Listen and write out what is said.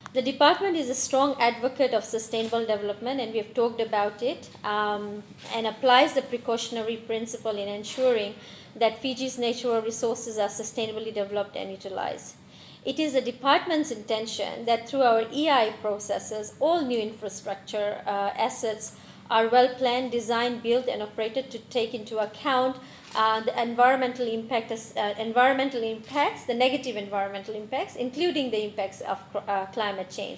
The department is a strong advocate of sustainable development, and we have talked about it, and applies the precautionary principle in ensuring that Fiji's natural resources are sustainably developed and utilized. It is the department's intention that through our EI processes, all new infrastructure assets are well planned, designed, built, and operated to take into account the environmental impacts, the negative environmental impacts, including the impacts of climate change.